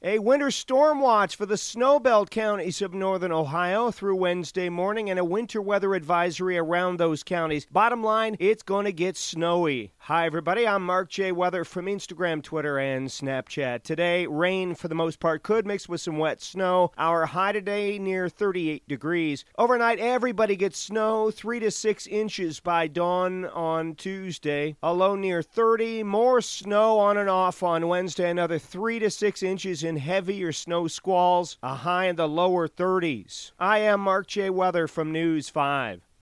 A winter storm watch for the snowbelt counties of northern Ohio through Wednesday morning, and a winter weather advisory around those counties. Bottom line, it's going to get snowy. Hi, everybody. I'm Mark J. Weather from Instagram, Twitter, and Snapchat. Today, rain for the most part could mix with some wet snow. Our high today near 38 degrees. Overnight, everybody gets snow, 3 to 6 inches by dawn on Tuesday. A low near 30. More snow on and off on Wednesday. Another 3 to 6 inches in heavier snow squalls. A high in the lower 30s. I am Mark J. Weather from News 5.